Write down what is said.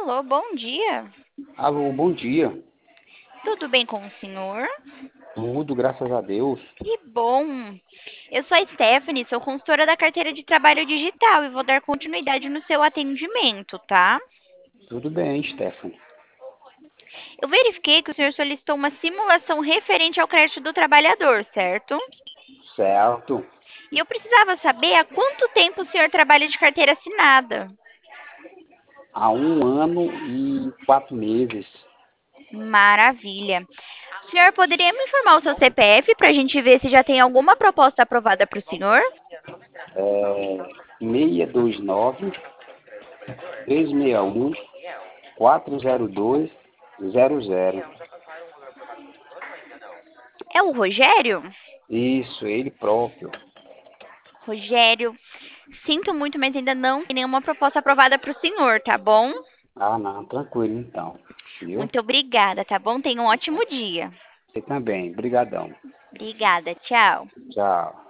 Alô, bom dia. Alô, bom dia. Tudo bem com o senhor? Tudo, graças a Deus. Que bom. Eu sou a Stephanie, sou consultora da carteira de trabalho digital e vou dar continuidade no seu atendimento, tá? Tudo bem, Stephanie. Eu verifiquei que o senhor solicitou uma simulação referente ao crédito do trabalhador, certo? Certo. E eu precisava saber há quanto tempo o senhor trabalha de carteira assinada. Há 1 ano e 4 meses. Maravilha. O senhor poderia me informar o seu CPF para a gente ver se já tem alguma proposta aprovada para o senhor? 629-361-40200. É o Rogério? Isso, ele próprio. Rogério, sinto muito, mas ainda não tem nenhuma proposta aprovada para o senhor, tá bom? Ah, não, tranquilo então. Viu? Muito obrigada, tá bom? Tenha um ótimo dia. Você também. Brigadão. Obrigada, tchau. Tchau.